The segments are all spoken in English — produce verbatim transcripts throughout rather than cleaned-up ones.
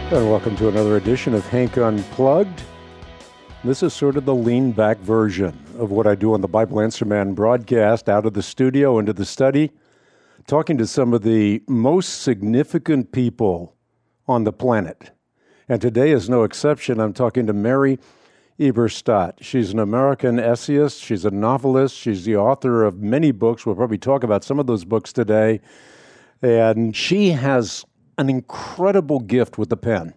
And welcome to another edition of Hank Unplugged. This is sort of the lean-back version of what I do on the Bible Answer Man broadcast, out of the studio into the study, talking to some of the most significant people on the planet. And today is no exception. I'm talking to Mary Eberstadt. She's an American essayist. She's a novelist. She's the author of many books. We'll probably talk about some of those books today. And she has an incredible gift with the pen.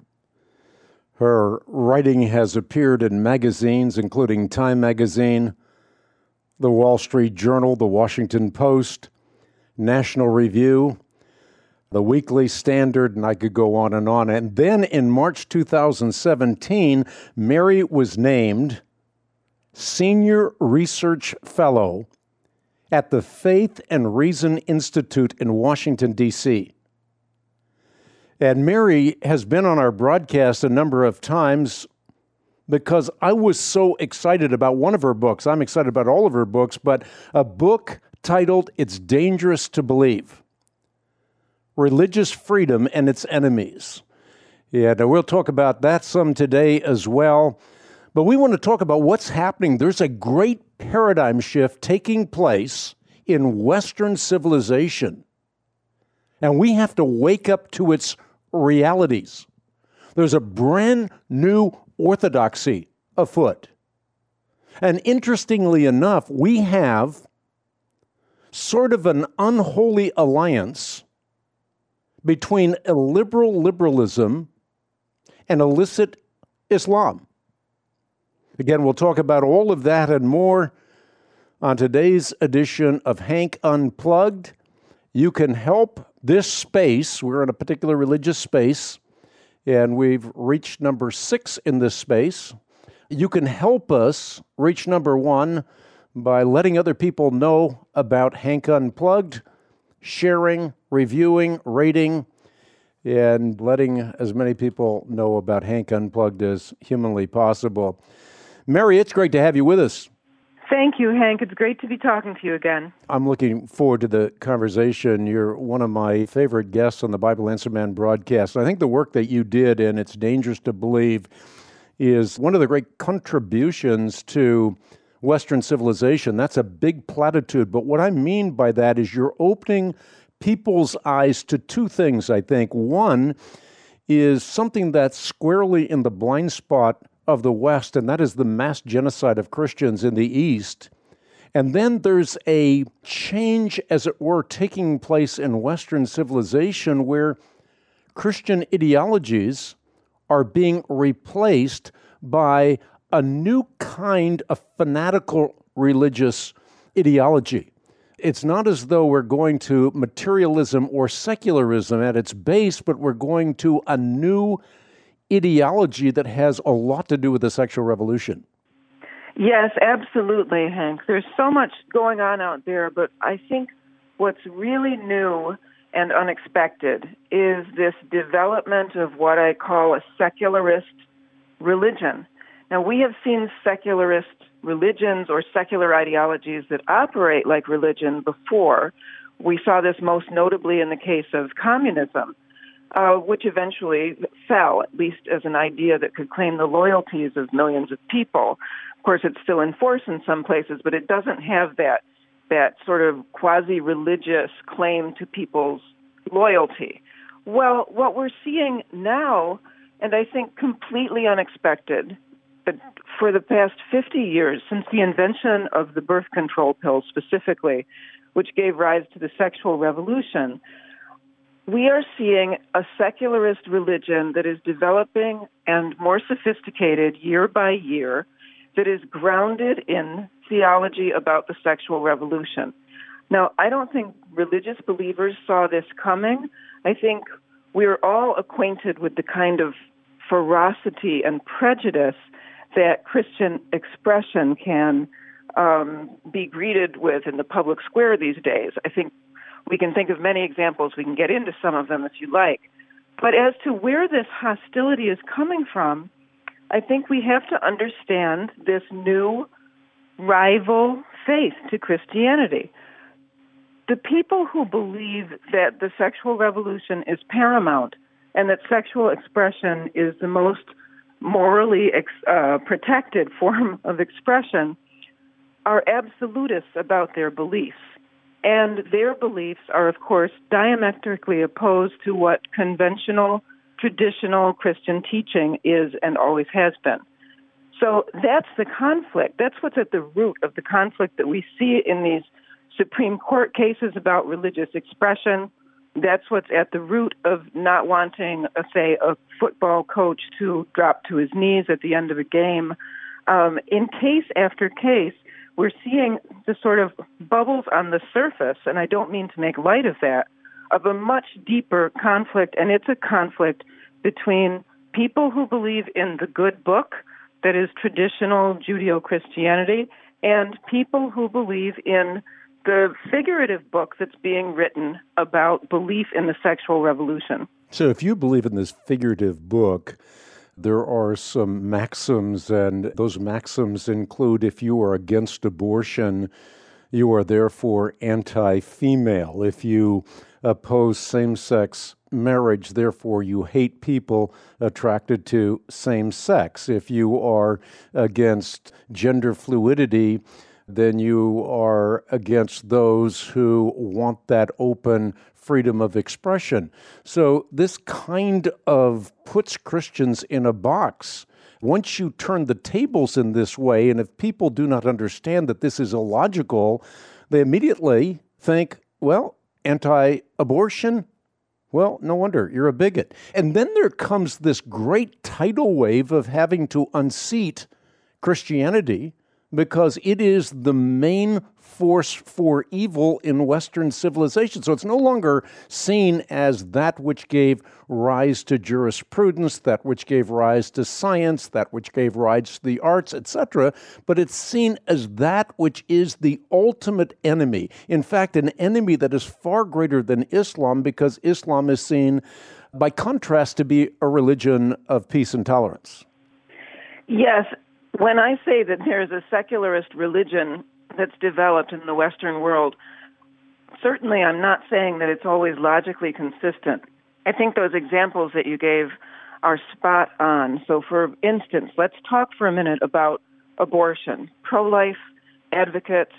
Her writing has appeared in magazines, including Time Magazine, The Wall Street Journal, The Washington Post, National Review, The Weekly Standard, and I could go on and on. And then in March two thousand seventeen, Mary was named Senior Research Fellow at the Faith and Reason Institute in Washington, D C And Mary has been on our broadcast a number of times because I was so excited about one of her books. I'm excited about all of her books, but a book titled It's Dangerous to Believe: Religious Freedom and Its Enemies. And we'll talk about that some today as well. But we want to talk about what's happening. There's a great paradigm shift taking place in Western civilization, and we have to wake up to its realities. There's a brand new orthodoxy afoot. And interestingly enough, we have sort of an unholy alliance between illiberal liberalism and illicit Islam. Again, we'll talk about all of that and more on today's edition of Hank Unplugged. You can help this space. We're in a particular religious space, and we've reached number six in this space. You can help us reach number one by letting other people know about Hank Unplugged, sharing, reviewing, rating, and letting as many people know about Hank Unplugged as humanly possible. Mary, it's great to have you with us. Thank you, Hank. It's great to be talking to you again. I'm looking forward to the conversation. You're one of my favorite guests on the Bible Answer Man broadcast. I think the work that you did, and It's Dangerous to Believe, is one of the great contributions to Western civilization. That's a big platitude. But what I mean by that is you're opening people's eyes to two things, I think. One is something that's squarely in the blind spot of the West, and that is the mass genocide of Christians in the East. And then there's a change, as it were, taking place in Western civilization where Christian ideologies are being replaced by a new kind of fanatical religious ideology. It's not as though we're going to materialism or secularism at its base, but we're going to a new ideology that has a lot to do with the sexual revolution. Yes, absolutely, Hank. There's so much going on out there, but I think what's really new and unexpected is this development of what I call a secularist religion. Now, we have seen secularist religions or secular ideologies that operate like religion before. We saw this most notably in the case of communism, Uh, which eventually fell, at least as an idea that could claim the loyalties of millions of people. Of course, it's still in force in some places, but it doesn't have that that sort of quasi-religious claim to people's loyalty. Well, what we're seeing now, and I think completely unexpected, but for the past fifty years, since the invention of the birth control pill specifically, which gave rise to the sexual revolution, we are seeing a secularist religion that is developing and more sophisticated year by year, that is grounded in theology about the sexual revolution. Now, I don't think religious believers saw this coming. I think we're all acquainted with the kind of ferocity and prejudice that Christian expression can um, be greeted with in the public square these days. I think we can think of many examples. We can get into some of them if you like. But as to where this hostility is coming from, I think we have to understand this new rival faith to Christianity. The people who believe that the sexual revolution is paramount and that sexual expression is the most morally ex- uh, protected form of expression, are absolutists about their beliefs. And their beliefs are, of course, diametrically opposed to what conventional, traditional Christian teaching is and always has been. So that's the conflict. That's what's at the root of the conflict that we see in these Supreme Court cases about religious expression. That's what's at the root of not wanting, uh, say, a football coach to drop to his knees at the end of a game. Um, in case after case, we're seeing the sort of bubbles on the surface, and I don't mean to make light of that, of a much deeper conflict, and it's a conflict between people who believe in the good book, that is traditional Judeo-Christianity, and people who believe in the figurative book that's being written about belief in the sexual revolution. So if you believe in this figurative book, there are some maxims, and those maxims include if you are against abortion, you are therefore anti-female. If you oppose same-sex marriage, therefore you hate people attracted to same sex. If you are against gender fluidity, then you are against those who want that open freedom of expression. So this kind of puts Christians in a box. Once you turn the tables in this way, and if people do not understand that this is illogical, they immediately think, well, anti-abortion? Well, no wonder, you're a bigot. And then there comes this great tidal wave of having to unseat Christianity because it is the main force for evil in Western civilization. So it's no longer seen as that which gave rise to jurisprudence, that which gave rise to science, that which gave rise to the arts, et cetera, but it's seen as that which is the ultimate enemy. In fact, an enemy that is far greater than Islam, because Islam is seen, by contrast, to be a religion of peace and tolerance. Yes. When I say that there's a secularist religion that's developed in the Western world, certainly I'm not saying that it's always logically consistent. I think those examples that you gave are spot on. So for instance, let's talk for a minute about abortion. Pro-life advocates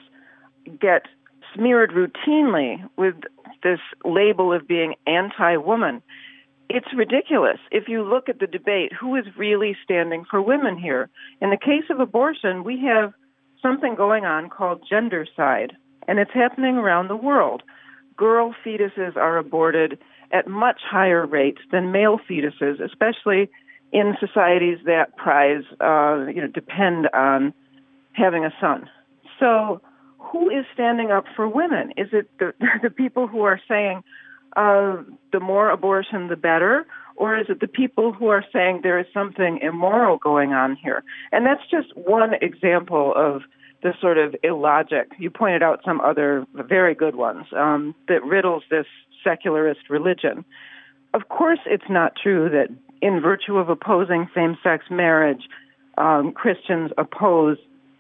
get smeared routinely with this label of being anti-woman. It's ridiculous. If you look at the debate, who is really standing for women here? In the case of abortion, we have something going on called gendercide, and it's happening around the world. Girl fetuses are aborted at much higher rates than male fetuses, especially in societies that prize, uh, you know, depend on having a son. So who is standing up for women? Is it the, the people who are saying, Uh, the more abortion, the better? Or is it the people who are saying there is something immoral going on here? And that's just one example of the sort of illogic. You pointed out some other very good ones um, that riddles this secularist religion. Of course, it's not true that in virtue of opposing same-sex marriage, um, Christians oppose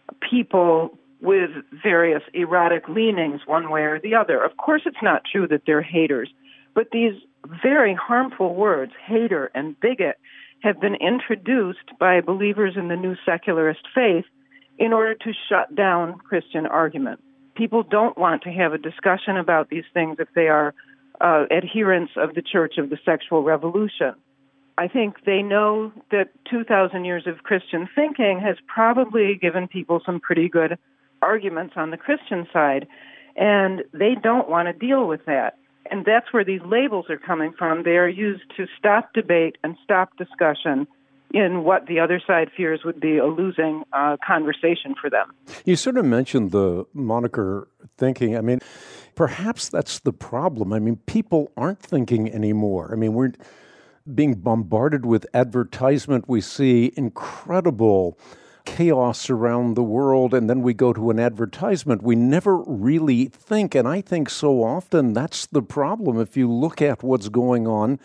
people with various erotic leanings one way or the other. Of course, it's not true that they're haters. But these very harmful words, hater and bigot, have been introduced by believers in the new secularist faith in order to shut down Christian argument. People don't want to have a discussion about these things if they are uh, adherents of the Church of the Sexual Revolution. I think they know that two thousand years of Christian thinking has probably given people some pretty good arguments on the Christian side, and they don't want to deal with that. And that's where these labels are coming from. They are used to stop debate and stop discussion in what the other side fears would be a losing uh, conversation for them. You sort of mentioned the moniker thinking. I mean, perhaps that's the problem. I mean, people aren't thinking anymore. I mean, we're being bombarded with advertisement. We see incredible chaos around the world, and then we go to an advertisement. We never really think, and I think so often that's the problem. If you look at what's going on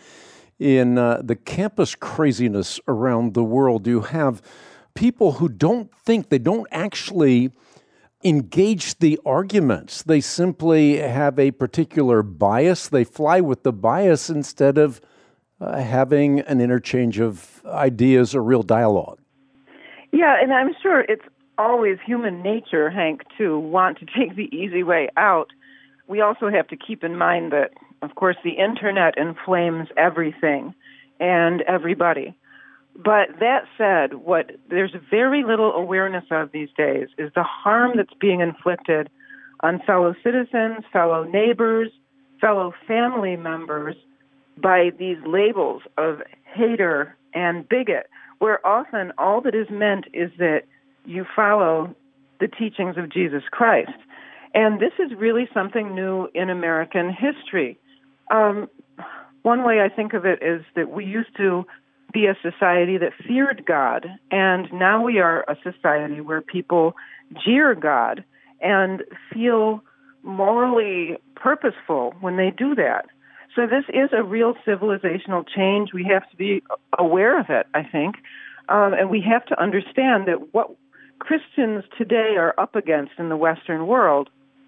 in uh, the campus craziness around the world, you have people who don't think, they don't actually engage the arguments. They simply have a particular bias. They fly with the bias instead of uh, having an interchange of ideas, a real dialogue. Yeah, and I'm sure it's always human nature, Hank, to want to take the easy way out. We also have to keep in mind that, of course, the internet inflames everything and everybody. But that said, what there's very little awareness of these days is the harm that's being inflicted on fellow citizens, fellow neighbors, fellow family members by these labels of hater and bigot, where often all that is meant is that you follow the teachings of Jesus Christ. And this is really something new in American history. Um, one way I think of it is that we used to be a society that feared God, and now we are a society where people jeer God and feel morally purposeful when they do that. So this is a real civilizational change. We have to be aware of it, I think, um, and we have to understand that what Christians today are up against in the Western world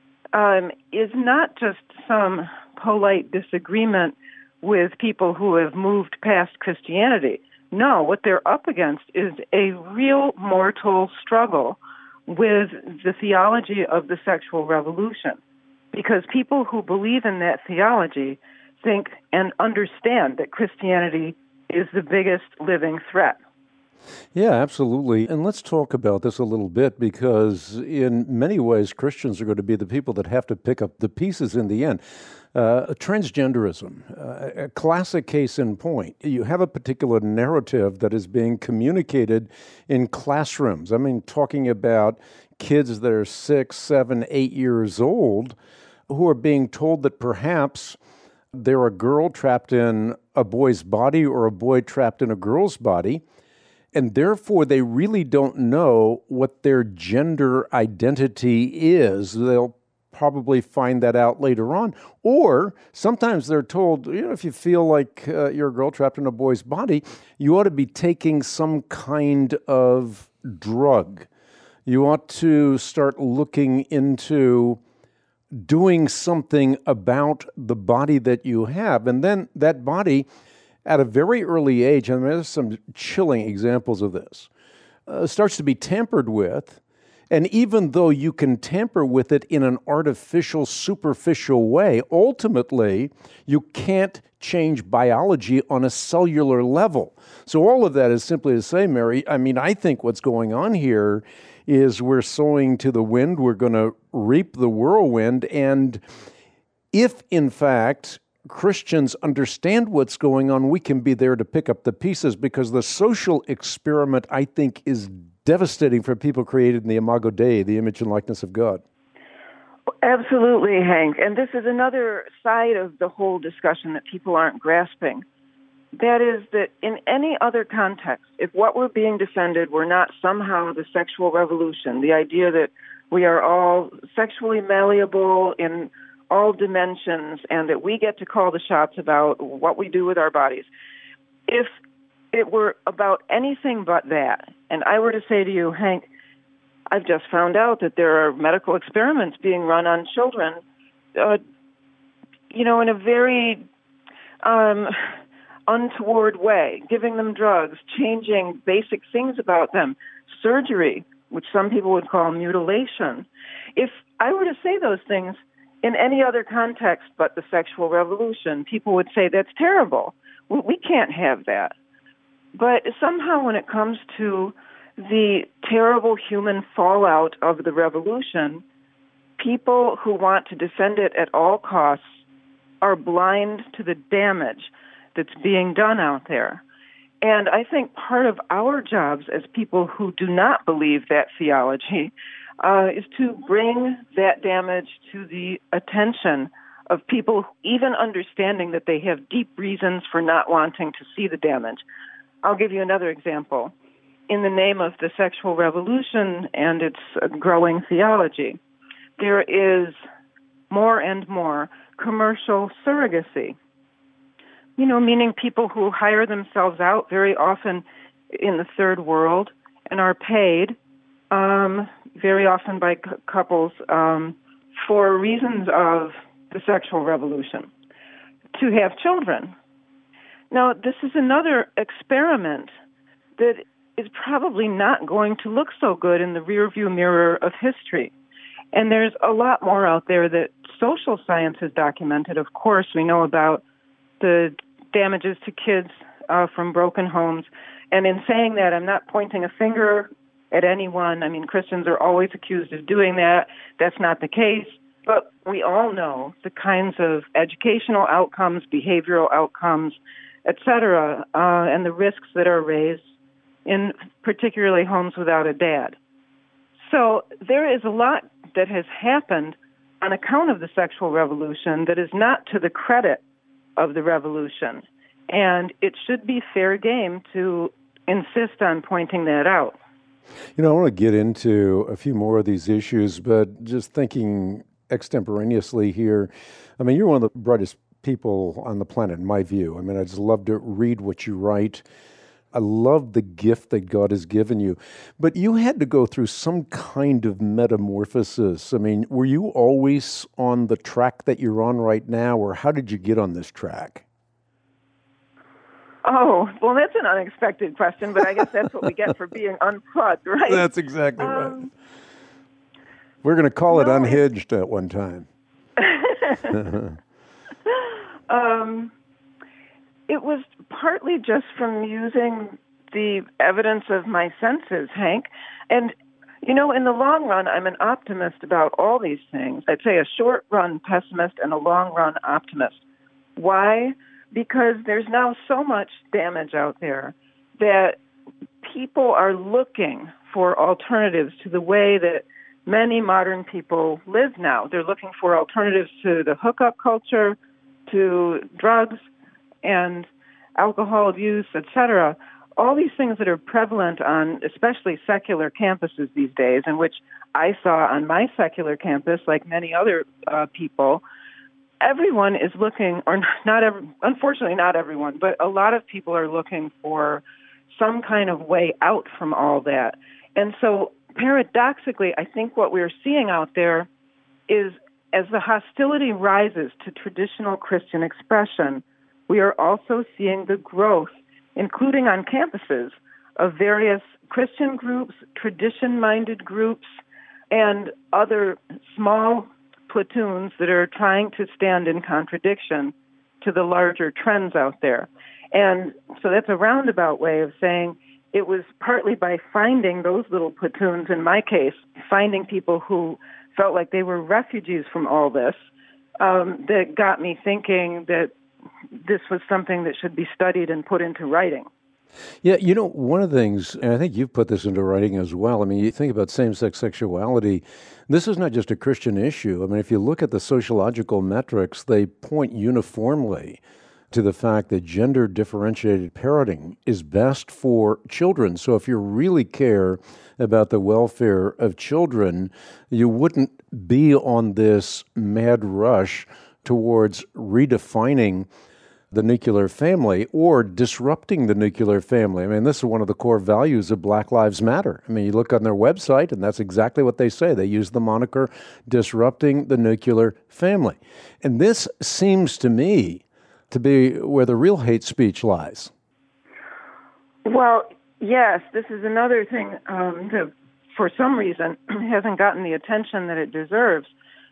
um, is not just some polite disagreement with people who have moved past Christianity. No, what they're up against is a real mortal struggle with the theology of the sexual revolution, because people who believe in that theology think and understand that Christianity is the biggest living threat. Yeah, absolutely. And let's talk about this a little bit, because in many ways, Christians are going to be the people that have to pick up the pieces in the end. Uh, transgenderism, uh, a classic case in point. You have a particular narrative that is being communicated in classrooms. I mean, talking about kids that are six, seven, eight years old who are being told that perhaps they're a girl trapped in a boy's body or a boy trapped in a girl's body, and therefore they really don't know what their gender identity is. They'll probably find that out later on. Or sometimes they're told, you know, if you feel like uh, you're a girl trapped in a boy's body, you ought to be taking some kind of drug. You ought to start looking into doing something about the body that you have. And then that body, at a very early age, and there's some chilling examples of this, uh, starts to be tampered with. And even though you can tamper with it in an artificial, superficial way, ultimately, you can't change biology on a cellular level. So all of that is simply to say, Mary, I mean, I think what's going on here is we're sowing to the wind, we're going to reap the whirlwind, and if, in fact, Christians understand what's going on, we can be there to pick up the pieces, because the social experiment, I think, is devastating for people created in the Imago Dei, the image and likeness of God. Absolutely, Hank. And this is another side of the whole discussion that people aren't grasping. That is that in any other context, if what we're being defended were not somehow the sexual revolution, the idea that we are all sexually malleable in all dimensions and that we get to call the shots about what we do with our bodies, if it were about anything but that, and I were to say to you, Hank, I've just found out that there are medical experiments being run on children, uh, you know, in a very um, untoward way, giving them drugs, changing basic things about them, surgery, which some people would call mutilation. If I were to say those things in any other context but the sexual revolution, people would say that's terrible. We, we can't have that. But somehow when it comes to the terrible human fallout of the revolution, people who want to defend it at all costs are blind to the damage that's being done out there. And I think part of our jobs as people who do not believe that theology uh, is to bring that damage to the attention of people even understanding that they have deep reasons for not wanting to see the damage. I'll give you another example. In the name of the sexual revolution and its uh, growing theology, there is more and more commercial surrogacy. You know, meaning people who hire themselves out very often in the third world and are paid um, very often by c- couples um, for reasons of the sexual revolution to have children. Now, this is another experiment that is probably not going to look so good in the rearview mirror of history. And there's a lot more out there that social science has documented. Of course, we know about the damages to kids uh, from broken homes. And in saying that, I'm not pointing a finger at anyone. I mean, Christians are always accused of doing that. That's not the case. But we all know the kinds of educational outcomes, behavioral outcomes, et cetera, uh, and the risks that are raised in particularly homes without a dad. So there is a lot that has happened on account of the sexual revolution that is not to the credit of the revolution. And it should be fair game to insist on pointing that out. You know, I want to get into a few more of these issues, but just thinking extemporaneously here, I mean, you're one of the brightest people on the planet, in my view. I mean, I just love to read what you write. I love the gift that God has given you. But you had to go through some kind of metamorphosis. I mean, were you always on the track that you're on right now, or how did you get on this track? Oh, well, that's an unexpected question, but I guess that's what we get for being unplugged, right? That's exactly um, right. We're going to call no, it unhinged at one time. um, it was partly just from using the evidence of my senses, Hank. And, you know, in the long run, I'm an optimist about all these things. I'd say a short-run pessimist and a long-run optimist. Why? Because there's now so much damage out there that people are looking for alternatives to the way that many modern people live now. They're looking for alternatives to the hookup culture, to drugs and alcohol use, et cetera. All these things that are prevalent on especially secular campuses these days, and which I saw on my secular campus, like many other uh, people. Everyone is looking, or not every, unfortunately not everyone, but a lot of people are looking for some kind of way out from all that. And so paradoxically, I think what we're seeing out there is as the hostility rises to traditional Christian expression, we are also seeing the growth, including on campuses, of various Christian groups, tradition-minded groups, and other small platoons that are trying to stand in contradiction to the larger trends out there. And so that's a roundabout way of saying it was partly by finding those little platoons, in my case, finding people who felt like they were refugees from all this, um, that got me thinking that this was something that should be studied and put into writing. Yeah, you know, one of the things, and I think you've put this into writing as well, I mean, you think about same-sex sexuality, this is not just a Christian issue. I mean, if you look at the sociological metrics, they point uniformly to the fact that gender-differentiated parenting is best for children. So if you really care about the welfare of children, you wouldn't be on this mad rush towards redefining the nuclear family or disrupting the nuclear family. I mean, this is one of the core values of Black Lives Matter. I mean, you look on their website, and that's exactly what they say. They use the moniker disrupting the nuclear family. And this seems to me to be where the real hate speech lies. Well, yes, this is another thing um, that, for some reason, hasn't gotten the attention that it deserves.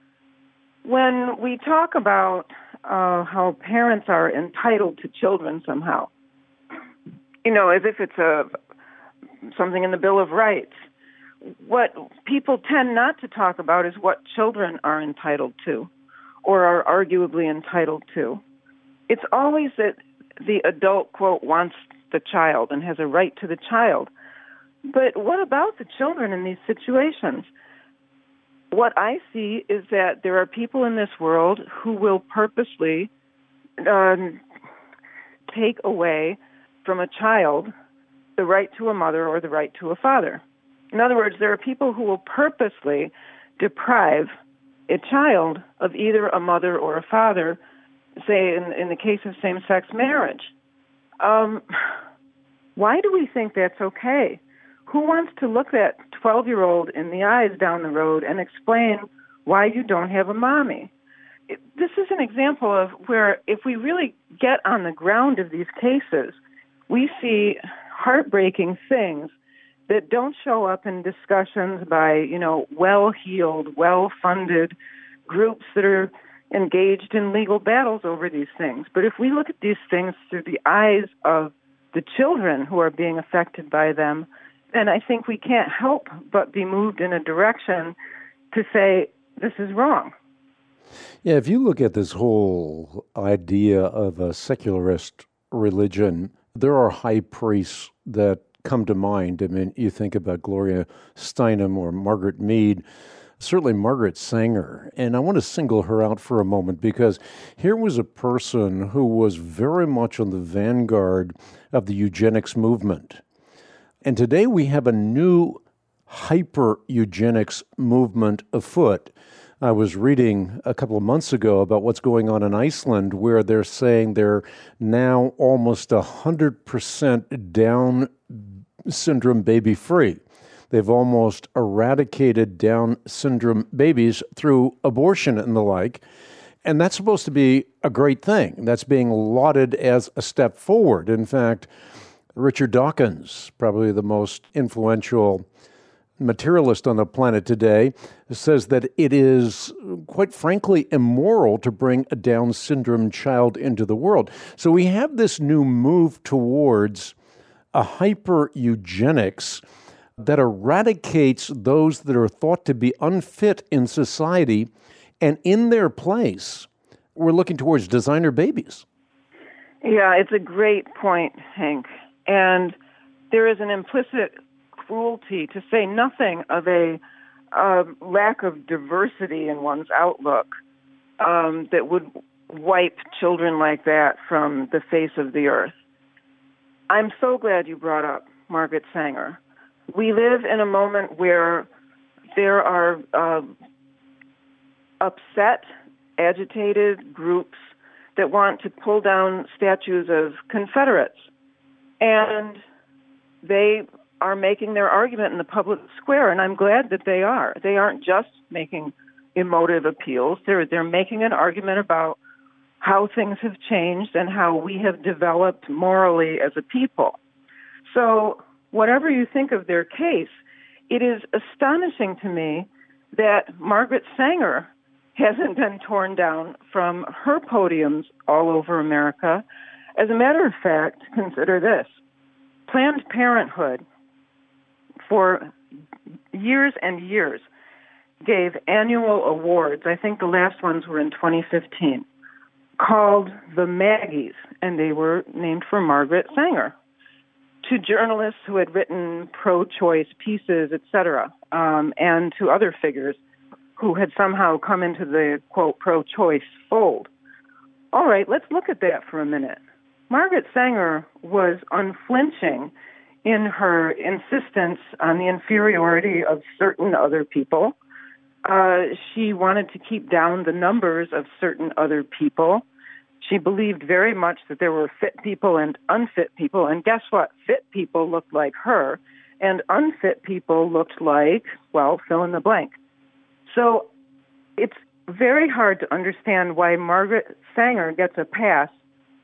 When we talk about uh, how parents are entitled to children somehow, you know, as if it's a something in the Bill of Rights, what people tend not to talk about is what children are entitled to or are arguably entitled to. It's always that the adult, quote, wants the child and has a right to the child. But what about the children in these situations? What I see is that there are people in this world who will purposely um, take away from a child the right to a mother or the right to a father. In other words, there are people who will purposely deprive a child of either a mother or a father, say in, in the case of same-sex marriage. Um, why do we think that's okay? Who wants to look that twelve-year-old in the eyes down the road and explain why you don't have a mommy? it, this is an example of where if we really get on the ground of these cases, we see heartbreaking things that don't show up in discussions by, you know, well-heeled, well-funded groups that are engaged in legal battles over these things. But if we look at these things through the eyes of the children who are being affected by them, then I think we can't help but be moved in a direction to say, this is wrong. Yeah, if you look at this whole idea of a secularist religion, there are high priests that come to mind. I mean, you think about Gloria Steinem or Margaret Mead, certainly Margaret Sanger. And I want to single her out for a moment because here was a person who was very much on the vanguard of the eugenics movement. And today we have a new hyper-eugenics movement afoot. I was reading a couple of months ago about what's going on in Iceland, where they're saying they're now almost one hundred percent Down syndrome baby-free. They've almost eradicated Down syndrome babies through abortion and the like. And that's supposed to be a great thing. That's being lauded as a step forward. In fact, Richard Dawkins, probably the most influential materialist on the planet today, says that it is, quite frankly, immoral to bring a Down syndrome child into the world. So we have this new move towards a hyper-eugenics that eradicates those that are thought to be unfit in society, and in their place, we're looking towards designer babies. Yeah, it's a great point, Hank. And there is an implicit cruelty, to say nothing of a uh, lack of diversity in one's outlook, um, that would wipe children like that from the face of the earth. I'm so glad you brought up Margaret Sanger. We live in a moment where there are uh, upset, agitated groups that want to pull down statues of Confederates. And they are making their argument in the public square, and I'm glad that they are. They aren't just making emotive appeals. They're, they're making an argument about how things have changed and how we have developed morally as a people. So whatever you think of their case, it is astonishing to me that Margaret Sanger hasn't been torn down from her podiums all over America. As a matter of fact, consider this. Planned Parenthood, for years and years, gave annual awards. I think the last ones were in twenty fifteen, called the Maggies, and they were named for Margaret Sanger, to journalists who had written pro-choice pieces, et cetera, um, and to other figures who had somehow come into the, quote, pro-choice fold. All right, let's look at that for a minute. Margaret Sanger was unflinching in her insistence on the inferiority of certain other people. Uh, she wanted to keep down the numbers of certain other people. She believed very much that there were fit people and unfit people, and guess what? Fit people looked like her, and unfit people looked like, well, fill in the blank. So it's very hard to understand why Margaret Sanger gets a pass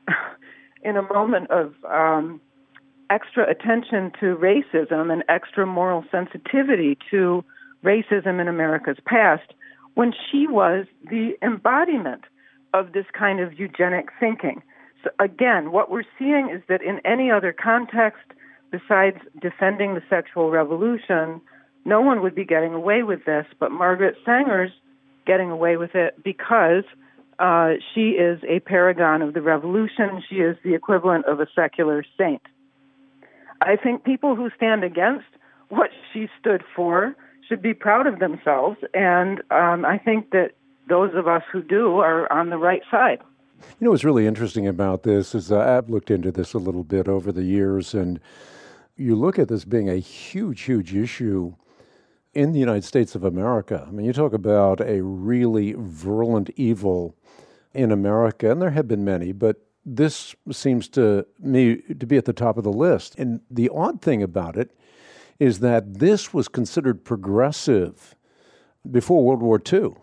in a moment of um, extra attention to racism and extra moral sensitivity to racism in America's past, when she was the embodiment of this kind of eugenic thinking. So again, what we're seeing is that in any other context besides defending the sexual revolution, no one would be getting away with this, but Margaret Sanger's getting away with it because uh, she is a paragon of the revolution. She is the equivalent of a secular saint. I think people who stand against what she stood for should be proud of themselves, and um, I think that those of us who do are on the right side. You know what's really interesting about this is uh, I've looked into this a little bit over the years, and you look at this being a huge, huge issue in the United States of America. I mean, you talk about a really virulent evil in America, and there have been many, but this seems to me to be at the top of the list. And the odd thing about it is that this was considered progressive before World War Two.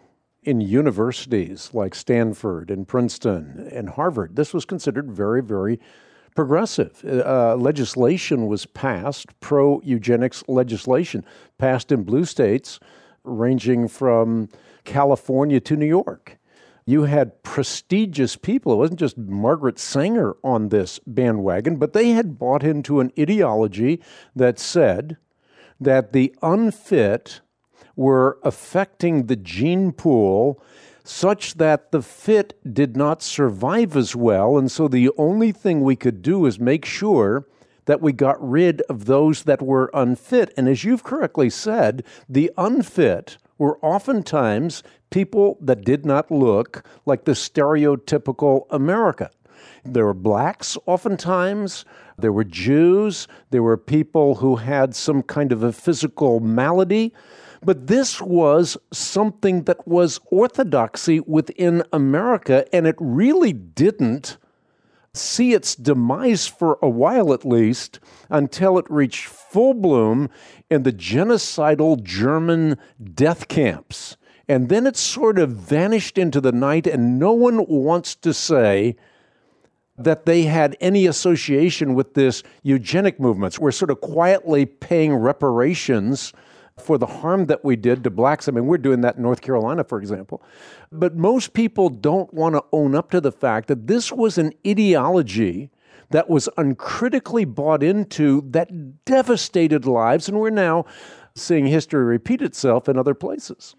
in universities like Stanford and Princeton and Harvard, this was considered very, very progressive. Uh, legislation was passed, pro-eugenics legislation, passed in blue states, ranging from California to New York. You had prestigious people. It wasn't just Margaret Sanger on this bandwagon, but they had bought into an ideology that said that the unfit were affecting the gene pool such that the fit did not survive as well. And so the only thing we could do is make sure that we got rid of those that were unfit. And as you've correctly said, the unfit were oftentimes people that did not look like the stereotypical America. There were blacks oftentimes, there were Jews, there were people who had some kind of a physical malady. But this was something that was orthodoxy within America, and it really didn't see its demise for a while at least until it reached full bloom in the genocidal German death camps. And then it sort of vanished into the night, and no one wants to say that they had any association with this eugenic movement. We're sort of quietly paying reparations for the harm that we did to blacks. I mean, we're doing that in North Carolina, for example. But most people don't want to own up to the fact that this was an ideology that was uncritically bought into that devastated lives, and we're now seeing history repeat itself in other places.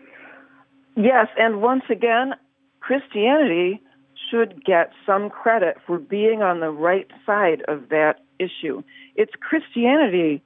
Yes, and once again, Christianity should get some credit for being on the right side of that issue. It's Christianity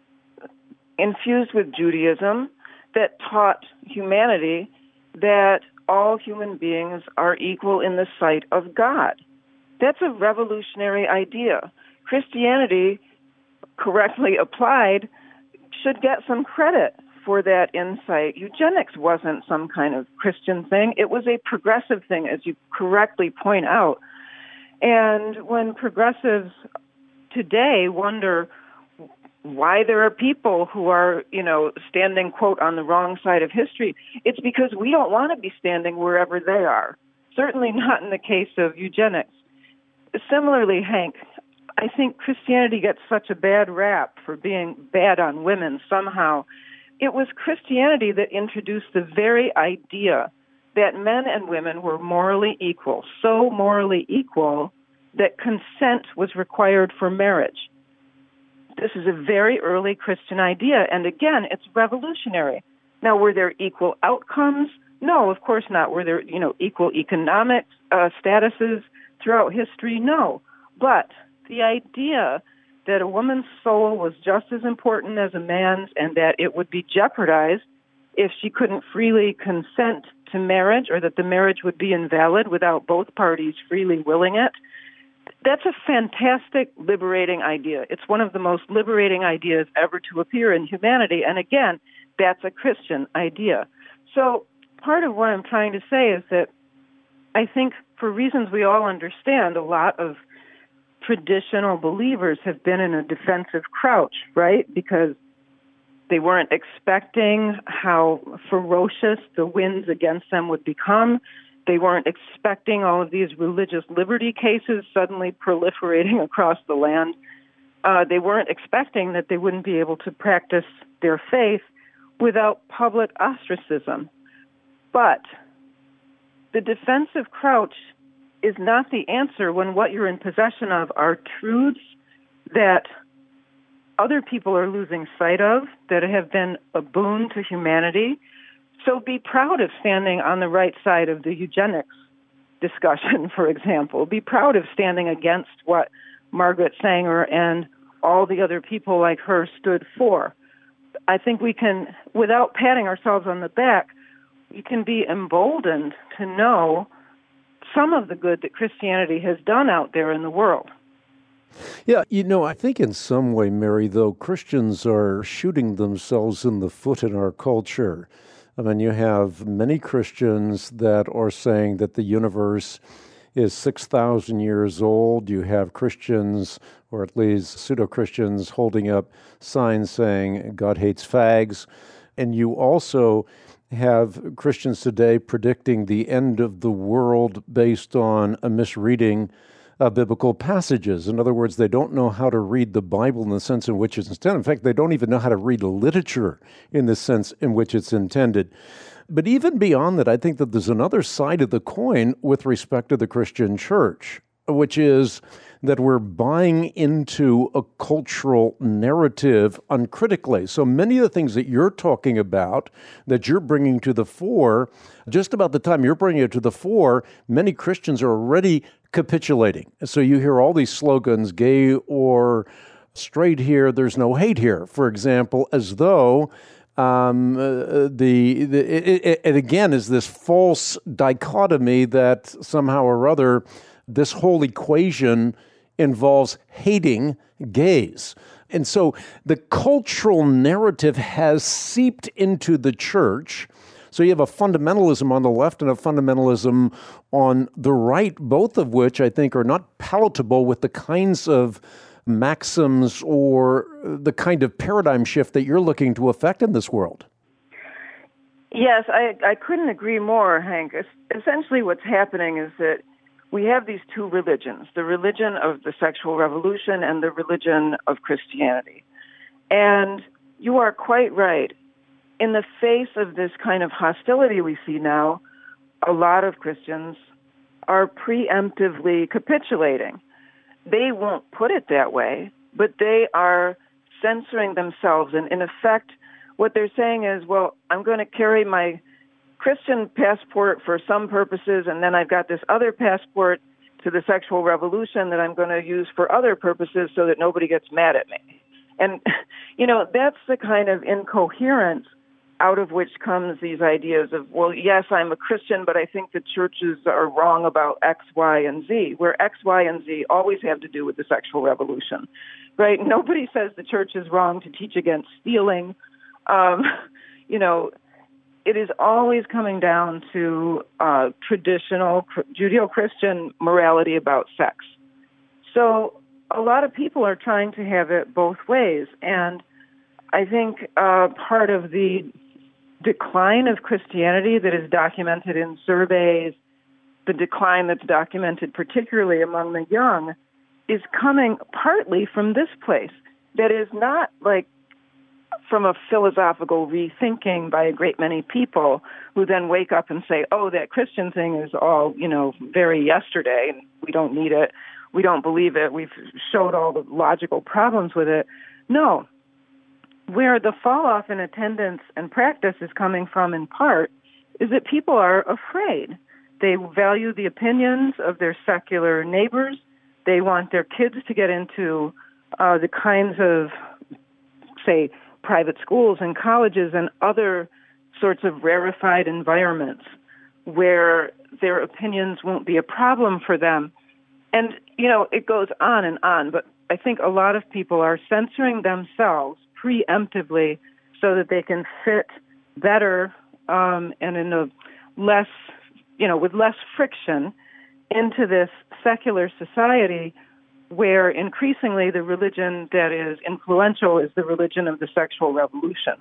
infused with Judaism that taught humanity that all human beings are equal in the sight of God. That's a revolutionary idea. Christianity, correctly applied, should get some credit for that insight. Eugenics wasn't some kind of Christian thing. It was a progressive thing, as you correctly point out. And when progressives today wonder why there are people who are, you know, standing, quote, on the wrong side of history, it's because we don't want to be standing wherever they are. Certainly not in the case of eugenics. Similarly, Hank, I think Christianity gets such a bad rap for being bad on women somehow. It was Christianity that introduced the very idea that men and women were morally equal, so morally equal that consent was required for marriage. This is a very early Christian idea, and again, it's revolutionary. Now, were there equal outcomes? No, of course not. Were there, you know, equal economic uh, statuses throughout history? No. But the idea that a woman's soul was just as important as a man's and that it would be jeopardized if she couldn't freely consent to marriage, or that the marriage would be invalid without both parties freely willing it, that's a fantastic, liberating idea. It's one of the most liberating ideas ever to appear in humanity. And again, that's a Christian idea. So part of what I'm trying to say is that I think for reasons we all understand, a lot of traditional believers have been in a defensive crouch, right? Because they weren't expecting how ferocious the winds against them would become. They weren't expecting all of these religious liberty cases suddenly proliferating across the land. Uh, they weren't expecting that they wouldn't be able to practice their faith without public ostracism. But the defensive crouch is not the answer when what you're in possession of are truths that other people are losing sight of, that have been a boon to humanity. So be proud of standing on the right side of the eugenics discussion, for example. Be proud of standing against what Margaret Sanger and all the other people like her stood for. I think we can, without patting ourselves on the back, we can be emboldened to know some of the good that Christianity has done out there in the world. Yeah, you know, I think in some way, Mary, though, Christians are shooting themselves in the foot in our culture. I mean, you have many Christians that are saying that the universe is six thousand years old. You have Christians, or at least pseudo-Christians, holding up signs saying God hates fags. And you also have Christians today predicting the end of the world based on a misreading of biblical passages. In other words, they don't know how to read the Bible in the sense in which it's intended. In fact, they don't even know how to read literature in the sense in which it's intended. But even beyond that, I think that there's another side of the coin with respect to the Christian church, which is that we're buying into a cultural narrative uncritically. So many of the things that you're talking about, that you're bringing to the fore, just about the time you're bringing it to the fore, many Christians are already capitulating. So you hear all these slogans, gay or straight here, there's no hate here, for example, as though Um, uh, the, the it, it, it again is this false dichotomy that somehow or other this whole equation involves hating gays. And so the cultural narrative has seeped into the church. So you have a fundamentalism on the left and a fundamentalism on the right, both of which I think are not palatable with the kinds of maxims or the kind of paradigm shift that you're looking to affect in this world. Yes, I, I couldn't agree more, Hank. Essentially what's happening is that we have these two religions, the religion of the sexual revolution and the religion of Christianity. And you are quite right. In the face of this kind of hostility we see now, a lot of Christians are preemptively capitulating. They won't put it that way, but they are censoring themselves. And in effect, what they're saying is, well, I'm going to carry my Christian passport for some purposes, and then I've got this other passport to the sexual revolution that I'm going to use for other purposes so that nobody gets mad at me. And, you know, that's the kind of incoherence out of which comes these ideas of, well, yes, I'm a Christian, but I think the churches are wrong about X, Y, and Z, where X, Y, and Z always have to do with the sexual revolution, right? Nobody says the church is wrong to teach against stealing. Um, you know, it is always coming down to uh, traditional Judeo-Christian morality about sex. So a lot of people are trying to have it both ways, and I think uh, part of the decline of Christianity that is documented in surveys, the decline that's documented particularly among the young, is coming partly from this place. That is not like from a philosophical rethinking by a great many people who then wake up and say, oh, that Christian thing is all, you know, very yesterday, and we don't need it, we don't believe it, we've showed all the logical problems with it. No. Where the fall-off in attendance and practice is coming from in part is that people are afraid. They value the opinions of their secular neighbors. They want their kids to get into uh, the kinds of, say, private schools and colleges and other sorts of rarefied environments where their opinions won't be a problem for them. And, you know, it goes on and on, but I think a lot of people are censoring themselves preemptively so that they can fit better um, and in a less, you know, with less friction into this secular society where increasingly the religion that is influential is the religion of the sexual revolution.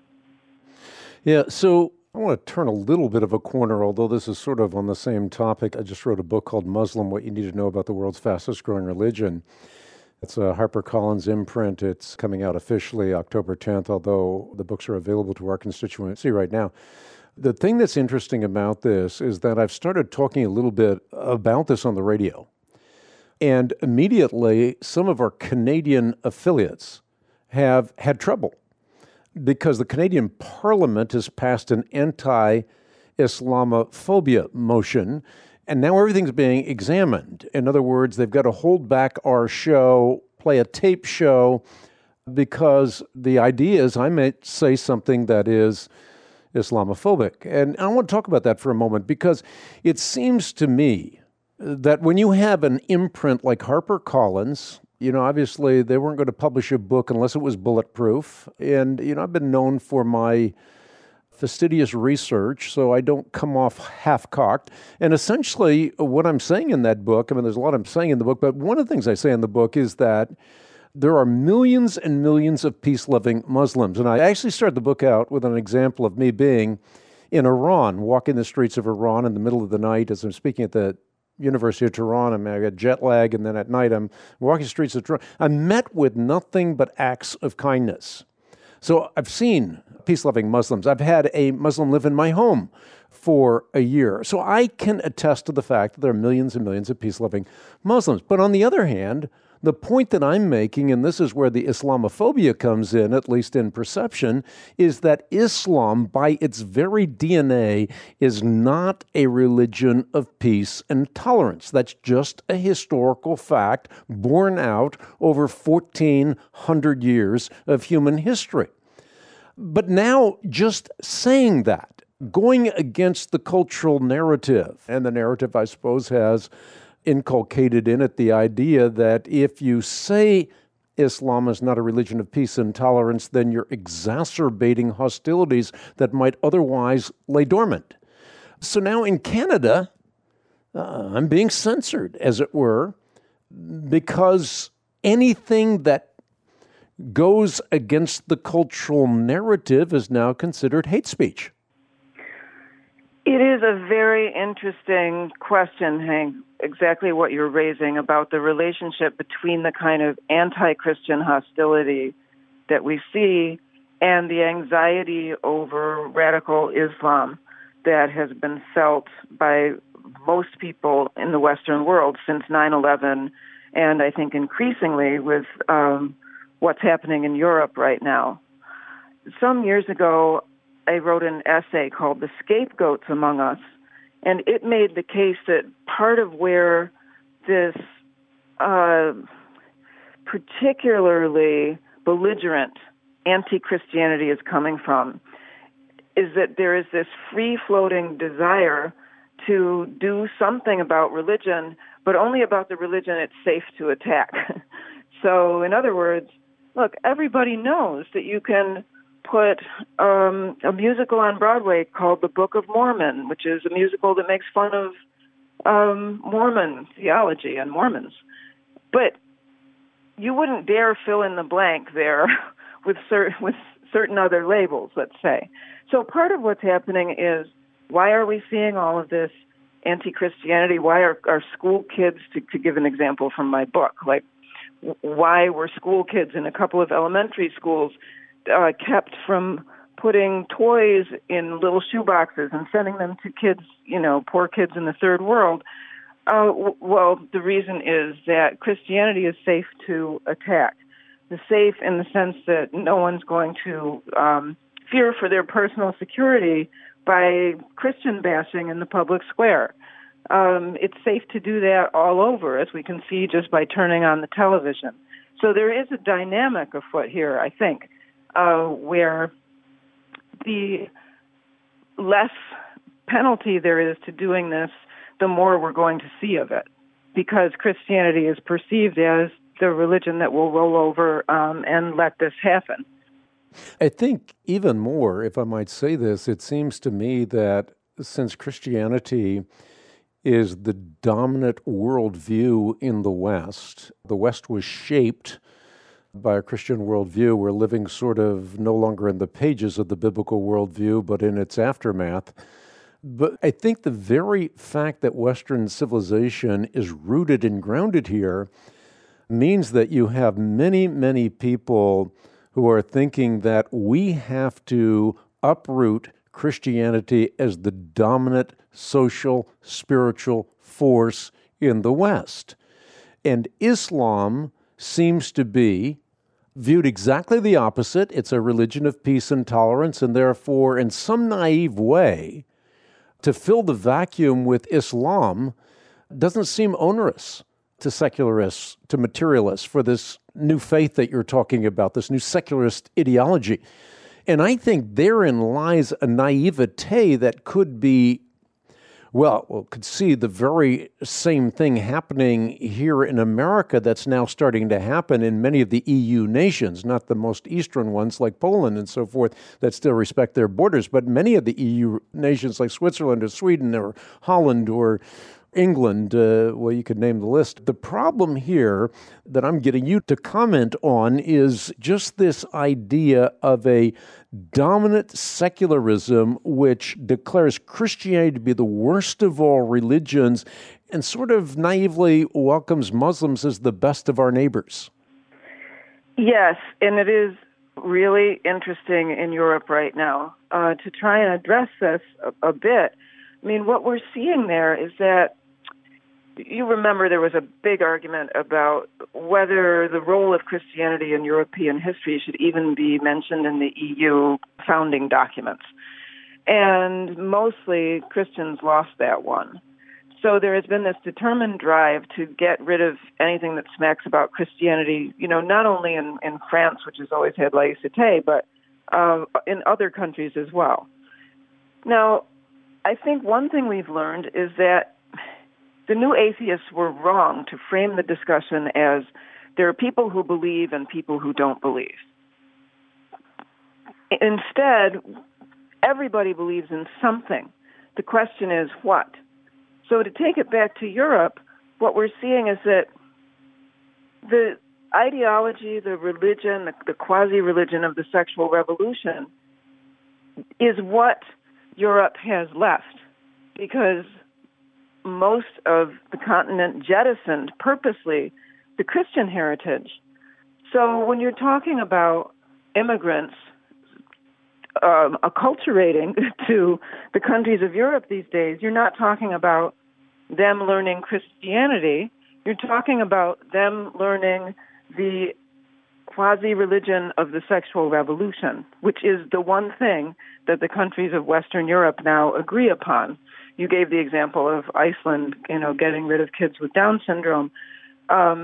Yeah, so I want to turn a little bit of a corner, although this is sort of on the same topic. I just wrote a book called Muslim, What You Need to Know About the World's Fastest Growing Religion. It's a HarperCollins imprint. It's coming out officially October tenth, although the books are available to our constituency right now. The thing that's interesting about this is that I've started talking a little bit about this on the radio. And immediately, some of our Canadian affiliates have had trouble because the Canadian Parliament has passed an anti-Islamophobia motion, and now everything's being examined. In other words, they've got to hold back our show, play a tape show, because the idea is I might say something that is Islamophobic. And I want to talk about that for a moment, because it seems to me that when you have an imprint like HarperCollins, you know, obviously they weren't going to publish a book unless it was bulletproof. And, you know, I've been known for my fastidious research, so I don't come off half-cocked. And essentially, what I'm saying in that book, I mean, there's a lot I'm saying in the book, but one of the things I say in the book is that there are millions and millions of peace-loving Muslims. And I actually started the book out with an example of me being in Iran, walking the streets of Iran in the middle of the night as I'm speaking at the University of Tehran. I got jet lag, and then at night I'm walking the streets of Tehran. I'm met with nothing but acts of kindness. So I've seen peace-loving Muslims. I've had a Muslim live in my home for a year. So I can attest to the fact that there are millions and millions of peace-loving Muslims. But on the other hand, the point that I'm making, and this is where the Islamophobia comes in, at least in perception, is that Islam, by its very D N A, is not a religion of peace and tolerance. That's just a historical fact borne out over fourteen hundred years of human history. But now, just saying that, going against the cultural narrative, and the narrative, I suppose, has inculcated in it the idea that if you say Islam is not a religion of peace and tolerance, then you're exacerbating hostilities that might otherwise lay dormant. So now in Canada, uh, I'm being censored, as it were, because anything that goes against the cultural narrative is now considered hate speech. It is a very interesting question, Hank, exactly what you're raising about the relationship between the kind of anti-Christian hostility that we see and the anxiety over radical Islam that has been felt by most people in the Western world since nine eleven, and I think increasingly with um, what's happening in Europe right now. Some years ago, I wrote an essay called The Scapegoats Among Us, and it made the case that part of where this uh, particularly belligerent anti-Christianity is coming from is that there is this free-floating desire to do something about religion, but only about the religion it's safe to attack. So, in other words, look, everybody knows that you can put um, a musical on Broadway called The Book of Mormon, which is a musical that makes fun of um, Mormon theology and Mormons. But you wouldn't dare fill in the blank there with, cer- with certain other labels, let's say. So part of what's happening is, why are we seeing all of this anti-Christianity? Why are, are school kids, to, to give an example from my book, like why were school kids in a couple of elementary schools Uh, kept from putting toys in little shoe boxes and sending them to kids, you know, poor kids in the third world? Uh, w- well, the reason is that Christianity is safe to attack. The safe in the sense that no one's going to um, fear for their personal security by Christian bashing in the public square. Um, it's safe to do that all over, as we can see just by turning on the television. So there is a dynamic afoot here, I think, Uh, where the less penalty there is to doing this, the more we're going to see of it, because Christianity is perceived as the religion that will roll over um, and let this happen. I think even more, if I might say this, it seems to me that since Christianity is the dominant worldview in the West, the West was shaped by a Christian worldview. We're living sort of no longer in the pages of the biblical worldview, but in its aftermath. But I think the very fact that Western civilization is rooted and grounded here means that you have many, many people who are thinking that we have to uproot Christianity as the dominant social, spiritual force in the West. And Islam seems to be viewed exactly the opposite. It's a religion of peace and tolerance, and therefore, in some naive way, to fill the vacuum with Islam doesn't seem onerous to secularists, to materialists, for this new faith that you're talking about, this new secularist ideology. And I think therein lies a naivete that could be Well, we could see the very same thing happening here in America that's now starting to happen in many of the E U nations, not the most eastern ones like Poland and so forth that still respect their borders, but many of the E U nations like Switzerland or Sweden or Holland or England, uh, well, you could name the list. The problem here that I'm getting you to comment on is just this idea of a dominant secularism which declares Christianity to be the worst of all religions and sort of naively welcomes Muslims as the best of our neighbors. Yes, and it is really interesting in Europe right now uh, to try and address this a, a bit. I mean, what we're seeing there is that you remember there was a big argument about whether the role of Christianity in European history should even be mentioned in the E U founding documents. And mostly Christians lost that one. So there has been this determined drive to get rid of anything that smacks about Christianity, you know, not only in, in France, which has always had laïcité, but uh, in other countries as well. Now, I think one thing we've learned is that the new atheists were wrong to frame the discussion as there are people who believe and people who don't believe. Instead, everybody believes in something. The question is what? So to take it back to Europe, what we're seeing is that the ideology, the religion, the, the quasi-religion of the sexual revolution is what Europe has left, because most of the continent jettisoned purposely the Christian heritage. So when you're talking about immigrants um, acculturating to the countries of Europe these days, you're not talking about them learning Christianity. You're talking about them learning the quasi-religion of the sexual revolution, which is the one thing that the countries of Western Europe now agree upon. You gave the example of Iceland, you know, getting rid of kids with Down syndrome. Um,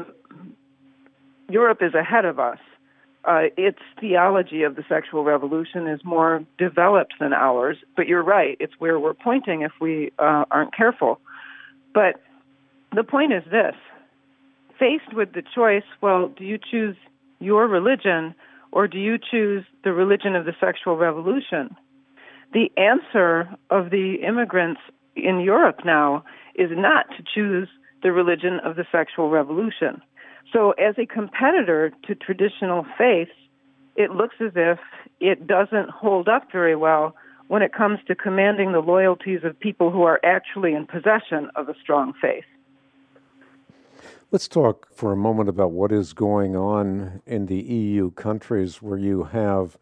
Europe is ahead of us. Uh, its theology of the sexual revolution is more developed than ours, but you're right, it's where we're pointing if we uh, aren't careful. But the point is this: faced with the choice, well, do you choose your religion or do you choose the religion of the sexual revolution? The answer of the immigrants in Europe now is not to choose the religion of the sexual revolution. So as a competitor to traditional faiths, it looks as if it doesn't hold up very well when it comes to commanding the loyalties of people who are actually in possession of a strong faith. Let's talk for a moment about what is going on in the E U countries where you have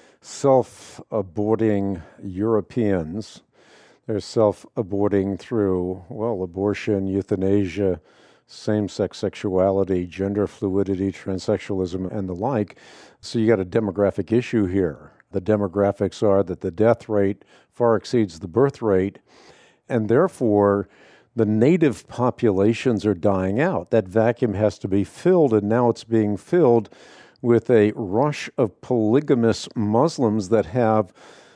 self-aborting Europeans. They're self-aborting through, well, abortion, euthanasia, same-sex sexuality, gender fluidity, transsexualism, and the like. So you got a demographic issue here. The demographics are that the death rate far exceeds the birth rate, and therefore the native populations are dying out. That vacuum has to be filled, and now it's being filled with a rush of polygamous Muslims that have